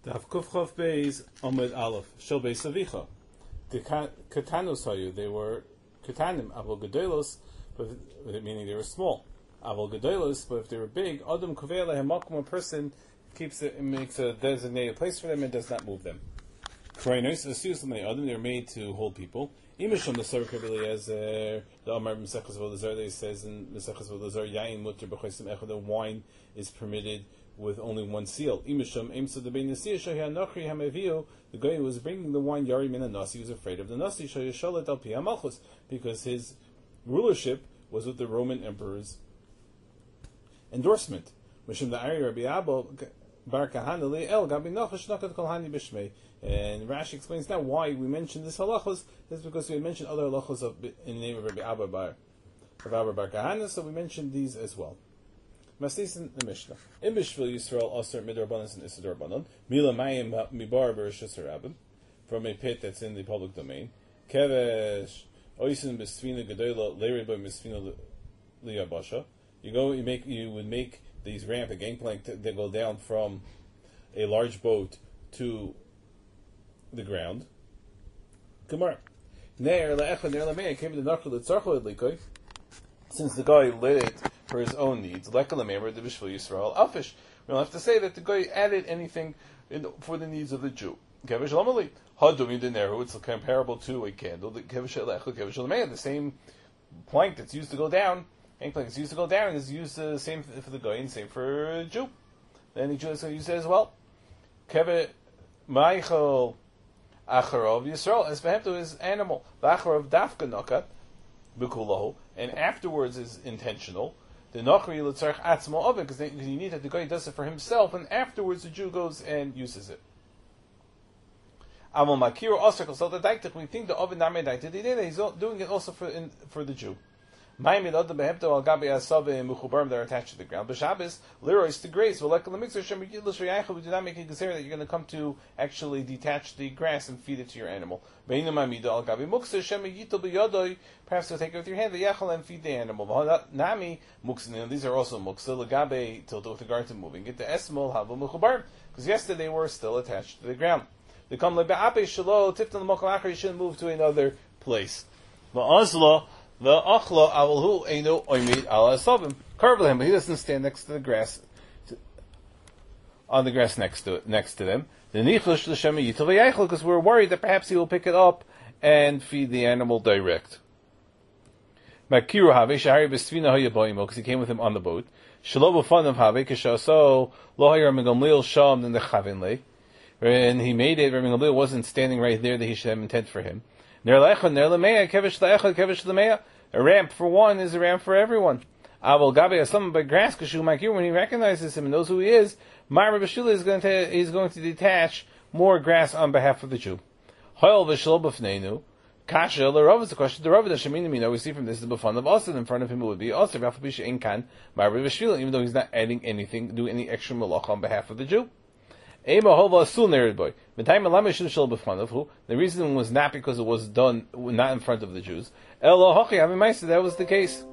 Daf Kufchav Beis Omid Aleph Shel Beis Avicha. The Katanos Hayu, they were Katanim, Avol Gedolos, meaning they were small. Avol Gedolos, but if they were big, Adam Kovei Lehem Makom, a person keeps it and makes a designated place for them and does not move them. Kroinos V'Sius Adam, they're made to hold people. Imishon the Sarah Kabili as the Amar Mesechus Vodazar, they says in Mesechus Vodazar, Yain Mutter B'Chosim Echad, the wine is permitted with only one seal. Imisham Imsa the Bein Nasiya Shahya Nachri Hamavio, the guy who was bringing the wine Yari Min Nasi was afraid of the Nasi Shahya Shalat Al Pia Malchus, because his rulership was with the Roman emperor's endorsement. Misham the Ari Rabbi Abba Bar Kahana Le'el Gabi Nachash Nakat Kolhani Bishmei. And Rashi explains now why we mentioned this halachos is because we mentioned other halachos in the name of Rabbi Abba Bar Kahana, so we mentioned these as well. Mastis in the Mishnah. In Bishvil Yisrael Aser Midorbanas and Isidor Banan. Mila Mayim Mibar Bereshus Rabim, from a pit that's in the public domain. Kevesh Oisin Besvina Gedola Lereba Besvina Liyabasha. You would make these ramp, a gangplank that go down from a large boat to the ground. Gemara. Ne'er la'echa ne'er la'mei came to the nachal l'tzarcho edlikoi, since the guy lit it for his own needs. Le'echa la'mei the b'shvil Yisrael alfish. We don't have to say that the guy added anything for the needs of the Jew. Kevish l'amali hadumi deneru. It's comparable to a candle. The kevish le'echa kevish la'mei. The same plank that's used to go down, gangplank that's used to go down, is used the same for the guy and same for a Jew. Any Jew is going to use it as well. Kevish Michael Acharov Yisrael as to his animal. The Acharov Dafka Nakat Bikulahu, and afterwards is intentional. The Nachri L'Tzarch Atzmo Oven, because you need that the guy does it for himself, and afterwards the Jew goes and uses it. Amal Makir Osakal so the Daiktik, we think the Oven Name Daiktik, he's doing it also for the Jew. Ma'imid Adam Behemto Al Gabi Asave and Muchubarim that are attached to the ground. But Shabbos, Leroy's to grace. Well, like the mixer Shem Yidlish Reyacha, we do not make a consider that you're going to come to actually detach the grass and feed it to your animal. Beinu Ma'imid Al Gabi Muksa Shem Yitel B'Yodoy, perhaps you'll take it with your hand, the Yachal, and feed the animal. Nami Muksa, these are also Muksa, Lagabe, Tilta with regard to moving it to Esmol, Havu Muchubarim, because yesterday they were still attached to the ground. They come Lebe'ape Shalo, Tiftan L'Mokam Achar, you shouldn't move to another place. La'azla, the achla avalhu eino oimid ala asavim karvlem, but he doesn't stand next to the grass, on the grass next to them. The nichush l'shem yitel v'yaychel, because we're worried that perhaps he will pick it up and feed the animal direct. Makiru have shahari b'svina hayaboimo, because he came with him on the boat. Shelo b'fan of have kashaso lo hayar megamliel sham in the chavinle, and he made it. Rabbi Gamliel wasn't standing right there that he should have intent for him. Ner lecha ner lemeya kevish lecha kevish lemeya. A ramp for one is a ramp for everyone. Aval gabe asam by grass kashu makir, when he recognizes him and knows who he is, Ma'ar B'Shila is going to detach more grass on behalf of the Jew. Hoyel v'shlo b'fneinu kasha l'Rav is the question. The Rav that Shemin we see from this is the b'fan of Asad, in front of him it would be Asad v'afal b'she inkan Ma'ar B'Shila, even though he's not adding anything, doing any extra malach on behalf of the Jew. The reason was not because it was done not in front of the Jews. That was the case.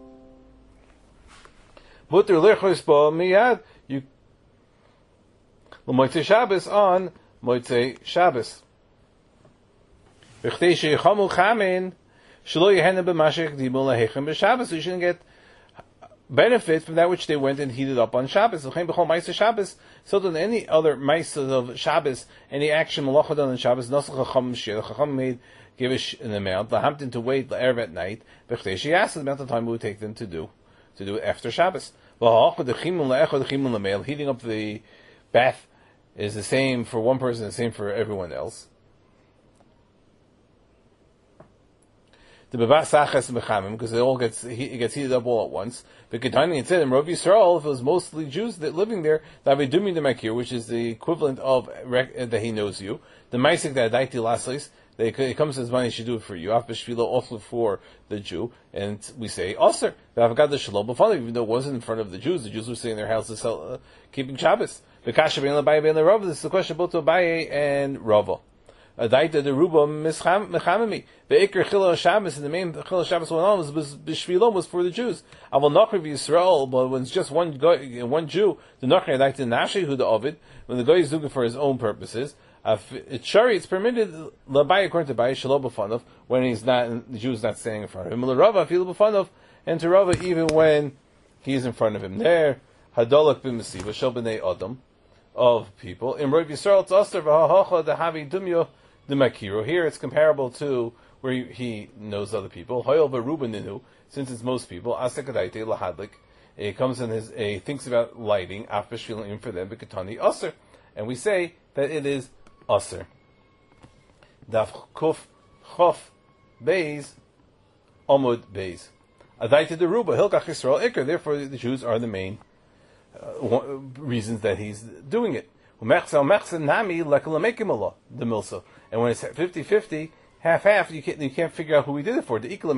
You Motzei Shabbos on Motzei Shabbos. So you shouldn't get benefit from that which they went and heated up on Shabbos. So than any other Maisa of Shabbos, any action malacha done on Shabbos, Nasach Chacham made Givish an amount, Lahamtin to wait Erev at night, Bechdeshi asked the amount of time it would take them to do it after Shabbos. Heating up the bath is the same for one person, the same for everyone else. The Baba Sachas Mechamim, because it gets heated up all at once. But Ketani, it said in Rav Yisrael, if it was mostly Jews that living there, Davidumi the Makir, which is the equivalent of that he knows you. The Maisik that Daiti Laslis, it comes as money, should do it for you. Af B'Shvilo also for the Jew, and we say Aser. V'Avgad the Shalom B'Fanav, even though it wasn't in front of the Jews were sitting in their houses keeping Shabbos. The Kasha Ben L'Abaye Ben L'Rava. This is the question both to Abaye and Rava. Adaita the Ruba Mechamimi. The Iker Chila Shabbos, and the main Chila Shabbos going on was Bishvilom, was for the Jews. Avol Nachriv Yisrael, but when it's just one Jew, the Nachriv Adaita Nashi, who the Ovid, when the guy is looking for his own purposes, it's permitted Labai according to Bai Shalom B'Fanov, when the Jew is not standing in front of him. L'Rava Fil B'Fanov, and to Rava even when he is in front of him. There, Hadolak B'Mesiva Shel B'nei Adam, of people. In Rav Yisrael Tzasser V'Hahacha Dehavi Dumyo D'Makiru. Here it's comparable to where he knows other people. Hoyel V'Rubaninu, since it's most people. Asekadaite Lahadlik. It comes in thinks about lighting. Af B'Shvilim for them. B'Katani Aser. And we say that it is Aser. Daf Kuf Chof Beis Omud Beis. Adaita Deruba Hilkach Yisrael Iker. Therefore the Jews are the main reasons that he's doing it. The milsa. And when it's 50-50, half-half, you can't figure out who he did it for. The you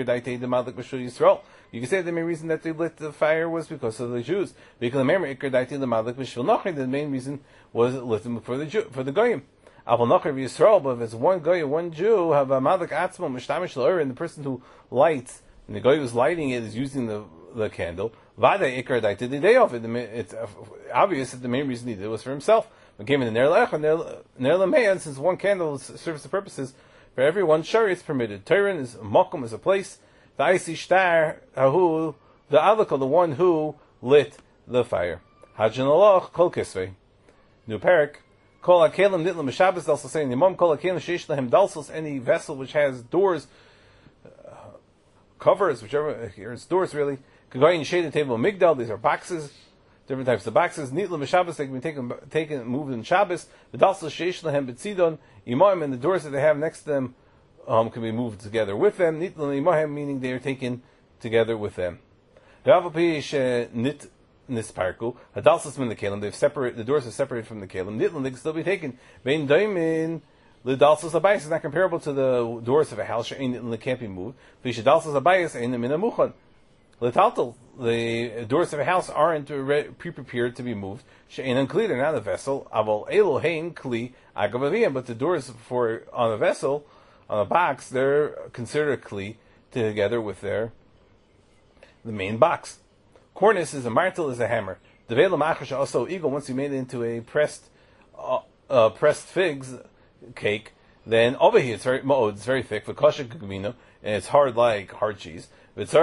can say the main reason that they lit the fire was because of the Jews. The main reason was lit them for the Goyim. But if it's one Goy and one Jew, have a Malik Atzmo, and the person who lights, and the Goy who's lighting it is using the candle, it's obvious that the main reason he did it was for himself. But came in the Ner since one candle serves the purposes for everyone, Shari is permitted. Tyron is Mokum is a place. The Isi Shtar Ahu, the Alaka, the one who lit the fire. Hajjan Allah Kol Kisvei. New Parak. Kol Akelim Nitlam Shabbos also saying the Imam Kol Akelim Sheish Lahem Dalsos, any vessel which has doors, covers, whichever here it's doors really. Kagayin shaded table migdal. These are boxes, different types of boxes. Nitlam Shabbos, they can be taken, moved in Shabbos. The dalsos sheish lahem betzidon imam, and the doors that they have next to them can be moved together with them. Nitlam imam, meaning they are taken together with them. The avapish nit nisparku. The dalsos min the kelim. The doors are separated from the kelim. Nitlam, they can still be taken. Vein daimin. The dalsos abayis is not comparable to the doors of a house. They can't be moved. Fish dalsos abayis ein min amuchan. The doors of a house aren't pre-prepared to be moved. She'ein kli, they're not a vessel. Aval elohein kli agavaviyim, but the doors on a vessel, on a box, they're considered a kli together with the main box. Cornice is a martel, is a hammer. The vela machasha also eagle. Once you made it into a pressed figs cake, then over here it's very thick. V'kosha gavino, and it's hard like hard cheese. You need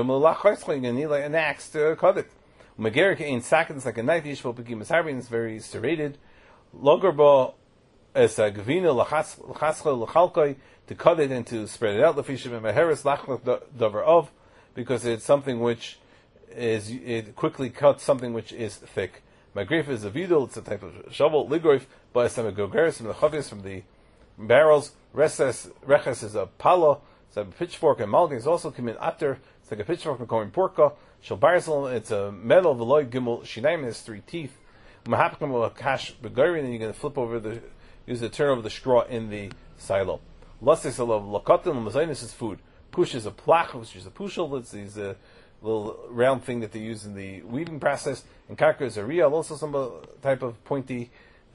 an axe to cut it. Megerik in seconds like a knife. Yishvo pekim esarbin is very serrated. Logerbo es a gavina lachascho lachalkoi, to cut it and to spread it out. Lefishim meheres lachlach dover of, because it's something which it quickly cuts something which is thick. Magrif is a vidul. It's a type of shovel. Ligroif, but it's a gogeres from the chavis, from the barrels. Reches is a palo. So a pitchfork, and malga is also coming after. It's like a pitchfork and coming porka. Shalbarzal, it's a metal veloy gimel shinaim, has 3 teeth. Mahapkam will cash begarin, and you're going to use the turn over the straw in the silo. Lustis of lakatin, mazainis is food. Push is a plach, which is a pushel. It's these little round thing that they use in the weaving process. And kakar is a real, also some type of pointy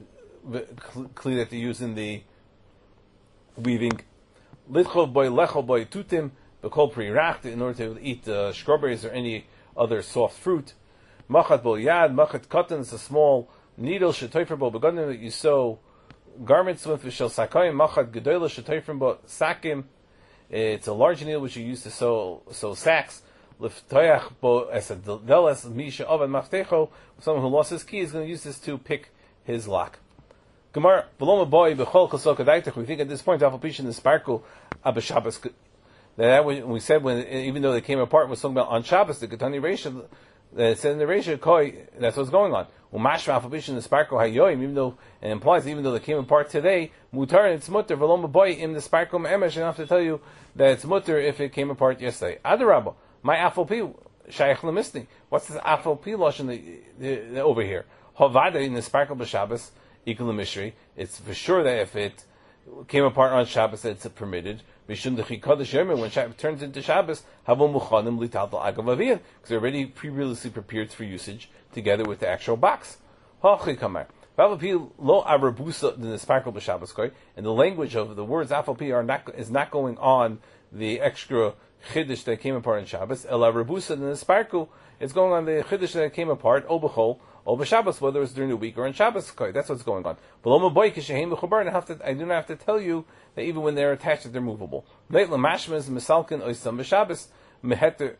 kli that they use in the weaving. Litchov boy, lechov boy, tutim, bekol pri-racht, in order to eat strawberries or any other soft fruit. Machat bol yad, machat katan is a small needle, shetoifer bo beganim, that you sew garments with, v'shel sakayim, machat gedoyla, shetoifer bo sakim, it's a large needle which you use to sew sacks. Liftoyach bo es a deles, misha oven maftecho, someone who lost his key is going to use this to pick his lock. Gemara, Veloma boy bechol kosok adaitach. We think at this point, Alpha in the sparkle Shabbos. That we said even though they came apart, was talking about on Shabbos the Ketani Reisha. It said in the Reisha Koi, that's what's going on. Umashva Alpha in the sparkle hayoim. Even though it implies even though they came apart today, mutar and it's mutter. Veloma boy in the sparkle emesh. And I have to tell you that it's mutter if it came apart yesterday. Adarabba, my Afalpi shaykh lemisni. What's this Afalpi lashon over here? Havada in the sparkle b'Shabbos. It's for sure that if it came apart on Shabbos, that it's permitted. When Shabbos turns into Shabbos, because they're already previously prepared for usage together with the actual box. Lo arabusa the sparkle b'Shabbos koy, and the language of the words afalpi is not going on the extra chiddush that came apart in Shabbos. El arabusa the sparkle is going on the chiddush that came apart obachol or b'Shabbos, whether it's during the week or in Shabbos koy. That's what's going on. But lo maboy kishehem b'chubar, I do not have to tell you that even when they're attached, that they're movable. Leit lamashmas misalkin oisam b'Shabbos mehater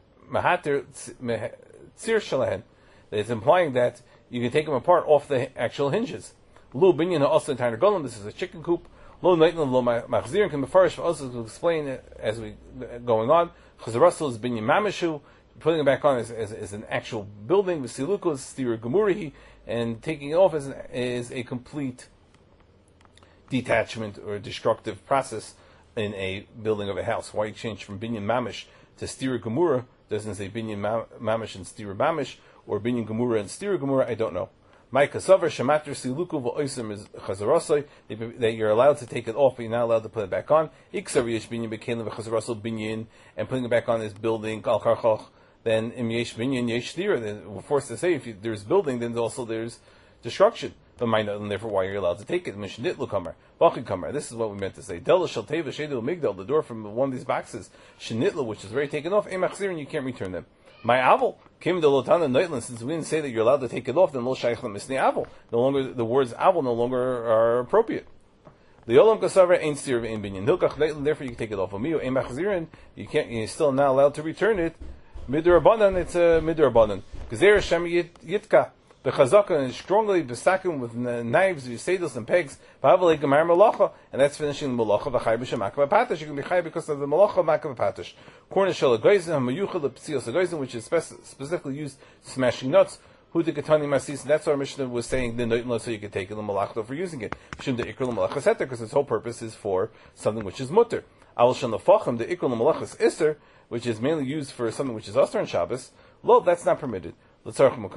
tzir shalahen. It's implying that you can take them apart off the actual hinges. Lo binyan also tainer golem. This is a chicken coop. Lo neitlin lo machzirin can be first for us to explain it as we going on. Chazarasel is binyan mamishu. Putting it back on is an actual building. V'siluko is stira gemurihi, and taking it off is a complete detachment or destructive process in a building of a house. Why you change from binyan mamish to stira gemura? Doesn't say binyan mamish and stira mamish, or binyan gemura and stira gemura. I don't know. My kasavar shemater siluku v'oisim is chazarasoi, that you're allowed to take it off, but you're not allowed to put it back on. Iksav yesh binyan bekelim v'chazarasol binyan, and putting it back on is building al karchoch. Then im yesh binyan yesh stira. Then we're forced to say if there's building, then also there's destruction. But and therefore why you're allowed to take it. Mishnitlu kamar, bachid kamar. This is what we meant to say. Dela shel teva shedu migdal, the door from one of these boxes, shenitlu, which is already taken off, emachzir, and you can't return them. My aval came to lotana neitlan. Since we didn't say that you're allowed to take it off, then lo shaykh misni aval. No longer the words aval no longer are appropriate. The olam kasaver ain't stir in binyan hilkach neitlan. Therefore you can take it off. Amiyu emachzirin, you can't. You're still not allowed to return it. Midrabanan, it's a midrabanan. Gezer Hashem yitka. The chazaka is strongly besakim with knives, visedos, and pegs. Ba'avalei gemar malacha, and that's finishing the malacha. V'chay b'shemakav patash. You can be chay because of the malacha makav patash. Cornish shel agoizim hamayuchel lepsios agoizim, which is specifically used smashing nuts. Hu de katani masis. And that's what our Mishnah was saying. The noitla, so you can take it the malachta for using it. Shum de ikr malacha seter, because its whole purpose is for something which is mutter. Al shem lefachim de ikr malacha iser, which is mainly used for something which is asr and Shabbos. Lo, that's not permitted. Its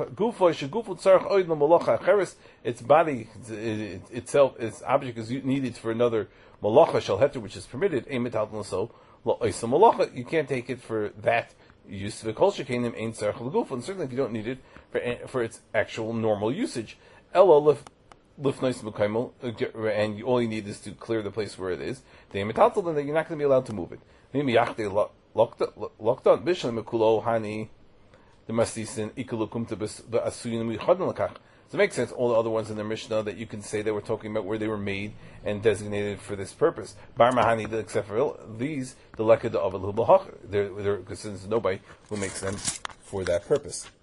body itself, its object is needed for another malacha shel heter, which is permitted. You can't take it for that use. And certainly if you don't need it for its actual normal usage, and all you need is to clear the place where it is. Then you're not going to be allowed to move it. So it makes sense, all the other ones in the Mishnah that you can say that we're talking about where they were made and designated for this purpose. Bar Mahani, except for these, the Lekada of Al-Hubahach, because there's nobody who makes them for that purpose.